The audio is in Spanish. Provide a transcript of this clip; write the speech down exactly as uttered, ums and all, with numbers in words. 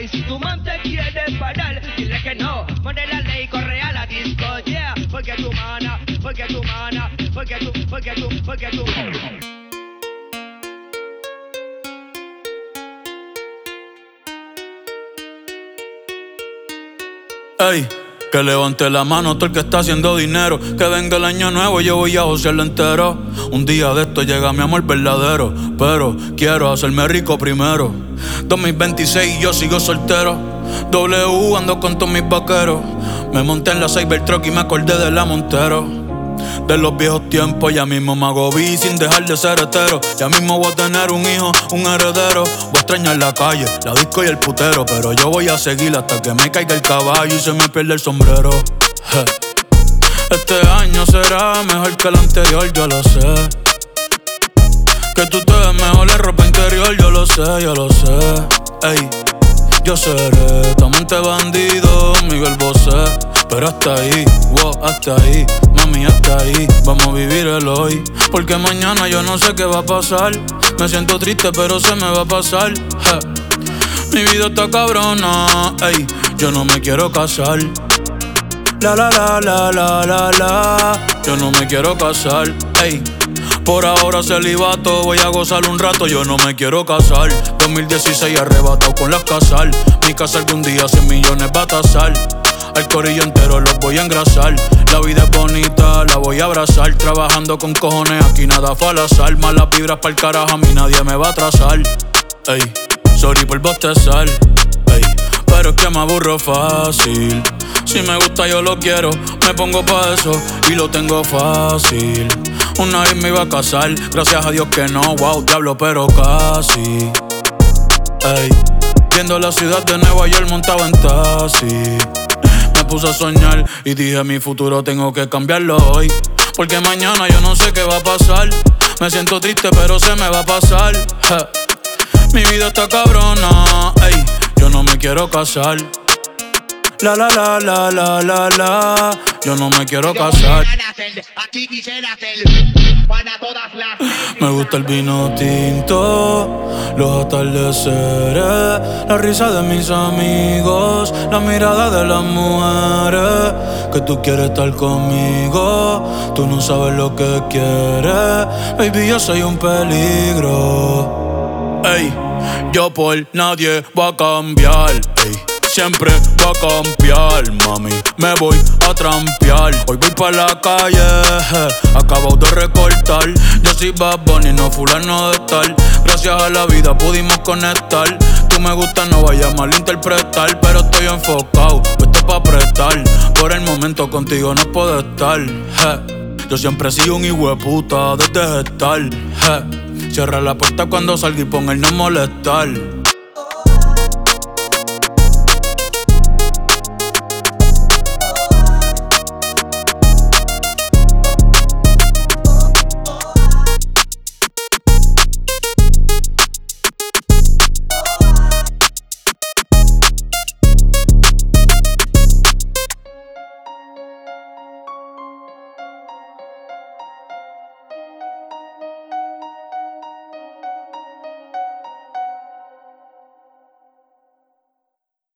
Y si tu man te quiere parar, dile que no. Pone la ley, corre a la disco, yeah. Porque tu mana, porque tu mana, porque tu, porque tu, porque tu. Ey, que levante la mano todo el que está haciendo dinero. Que venga el año nuevo, yo voy a josearlo entero. Un día de esto llega mi amor verdadero, pero quiero hacerme rico primero. dos mil veintiséis y yo sigo soltero. W ando con todos mis vaqueros. Me monté en la Cybertruck y me acordé de la Montero. De los viejos tiempos, ya mismo me hago vi sin dejar de ser hetero. Ya mismo voy a tener un hijo, un heredero. Voy a extrañar la calle, la disco y el putero, pero yo voy a seguir hasta que me caiga el caballo y se me pierda el sombrero. Je. Este año será mejor que el anterior, yo lo sé. Que tú te ves mejor en ropa interior, yo lo sé, yo lo sé. Ey, yo seré tu amante bandido, Miguel Bosé. Pero hasta ahí, wow, hasta ahí, mami, hasta ahí. Vamos a vivir el hoy, porque mañana yo no sé qué va a pasar. Me siento triste, pero se me va a pasar. Je. Mi vida está cabrona, ey, yo no me quiero casar. La la la la la la la, yo no me quiero casar, ey. Por ahora celibato, voy a gozar un rato, yo no me quiero casar. dos mil dieciséis arrebatado con las casal. Mi casa algún día cien millones va a tasar. Al corillo entero los voy a engrasar. La vida es bonita, la voy a abrazar. Trabajando con cojones, aquí nada fue al azar. Malas vibras pa'l carajo, a mí nadie me va a atrasar. Ey, sorry por bostezar. Ey, pero es que me aburro fácil. Si me gusta yo lo quiero, me pongo pa' eso y lo tengo fácil. Una vez me iba a casar, gracias a Dios que no, wow, diablo, pero casi. Ey, viendo la ciudad de Nueva York montado en taxi. Me puse a soñar y dije mi futuro tengo que cambiarlo hoy, porque mañana yo no sé qué va a pasar. Me siento triste pero se me va a pasar. Je. Mi vida está cabrona, ey, yo no me quiero casar. La la la la la la la, yo no me quiero casar. Me gusta el vino tinto, los atardeceres, la risa de mis amigos, la mirada de las mujeres. Que tú quieres estar conmigo, tú no sabes lo que quieres. Baby, yo soy un peligro. Ey, yo por nadie voy a cambiar. Ey, siempre voy a cambiar, mami, me voy a trampear. Hoy voy pa' la calle, acabo de recortar. Yo soy Bad Bunny, no fulano de estar. Gracias a la vida pudimos conectar. Tú me gusta, no vayas a malinterpretar, pero estoy enfocado, puesto pa' apretar. Por el momento contigo no puedo estar. Je. Yo siempre he sido un hijueputa desde gestar. Je. Cierra la puerta cuando salga y pon el no molestar.